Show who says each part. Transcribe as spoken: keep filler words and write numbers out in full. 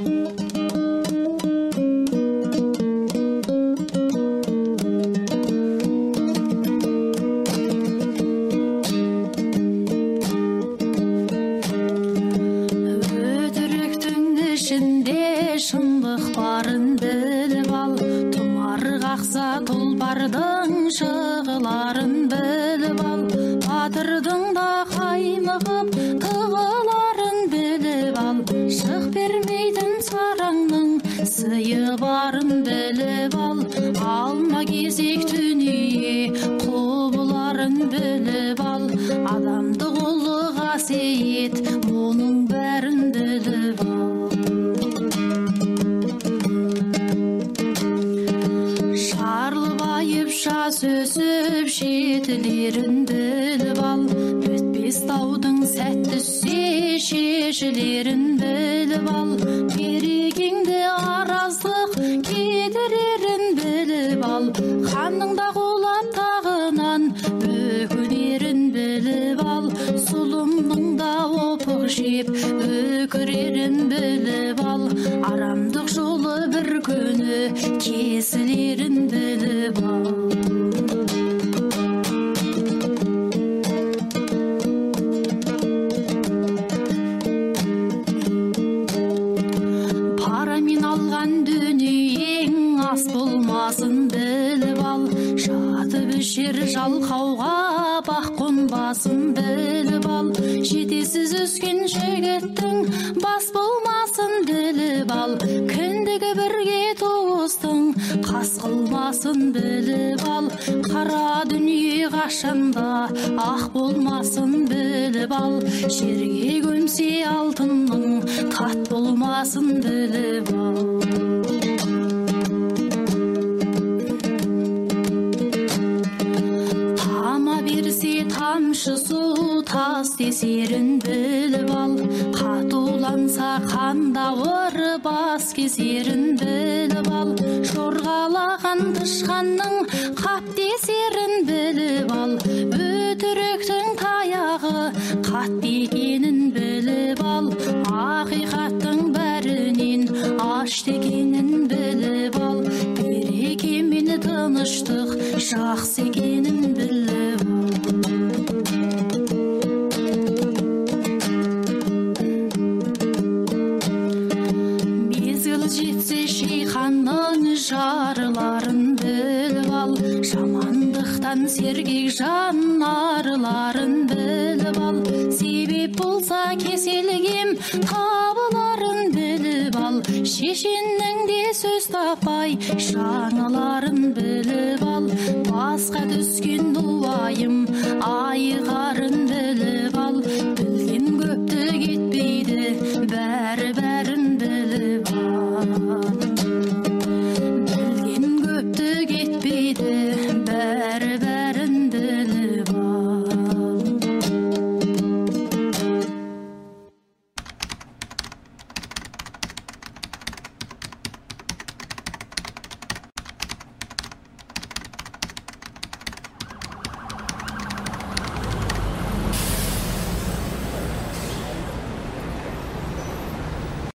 Speaker 1: Шындық барын біліп ал, тұмар қақса тұлпардың шығыларын біліп ал, батырдың да қаймығып тығыларын біліп ал, шық бермейтін сараңның сыйы барын біліп ал, алма кезек дүние құбыларын біліп ал, адамды ұлы қасиет мұның бәрін біліп ал. Жас өсіп жетілерін біліп ал, өтпес таудың сәтті түссе шешілерін біліп ал, берекеңді араздық кетірерін біліп ал, ханның да құлап тағынан өкінерін біліп ал, сұлымның да опық жеп өкірерін біліп ал, арамдық жолы бір күні кесілерін біліп ал. Парамен алған дүниең ас болмасын біліп ал, жатып ішер жалқауға бақ қонбасын біліп ал, жетесіз өскен жігіттің бас болмасын біліп ал, кіндігі бірге туыстың қас қылмасын біліп ал, қара дүние қашанда ақ болмасын біліп ал, жерге көмсе алтынның қат болмасын біліп ал. Тама берсе тамшы су тас тесерін біліп ал, қатуланса қандауыр бас кесерін біліп ал, жорғалаған тышқанның қап тесерін біліп ал, өтіріктің таяғы қатты екенін біліп ал, ақиқаттың бәрінен ашты екенін біліп ал, береке мен тыныштық жақсы екенін біліп ал. Мезгіл жетсе шейханның жарыларын біліп ал, жамандықтан сергек жан арыларын біліп ал, себеп болса кеселгем табыларын біліп ал, шешеннің де сөз таппай жаңыларын біліп ал, басқа түскен дуайым айғарын біліп